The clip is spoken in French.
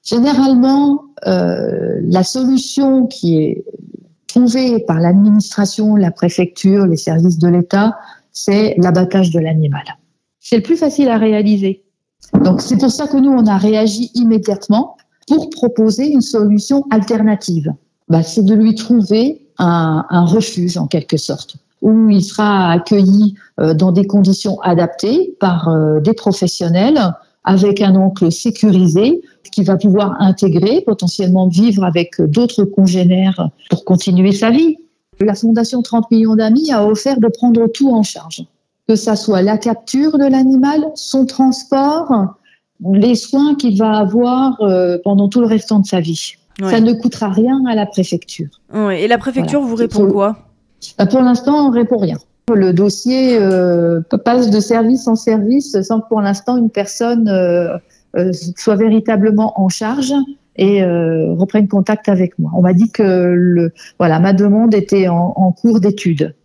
Généralement, la solution qui est trouvée par l'administration, la préfecture, les services de l'État, c'est l'abattage de l'animal. C'est le plus facile à réaliser. Donc c'est pour ça que nous, on a réagi immédiatement pour proposer une solution alternative. C'est de lui trouver un refuge en quelque sorte, où il sera accueilli dans des conditions adaptées par des professionnels, avec un enclos sécurisé, qui va pouvoir intégrer, potentiellement vivre avec d'autres congénères pour continuer sa vie. La Fondation 30 millions d'amis a offert de prendre tout en charge, que ça soit la capture de l'animal, son transport, les soins qu'il va avoir pendant tout le restant de sa vie. Ouais. Ça ne coûtera rien à la préfecture. Ouais. Et la préfecture vous répond quoi ? Pour l'instant, on ne répond rien. Le dossier passe de service en service sans que pour l'instant une personne soit véritablement en charge et reprenne contact avec moi. On m'a dit que ma demande était en cours d'étude.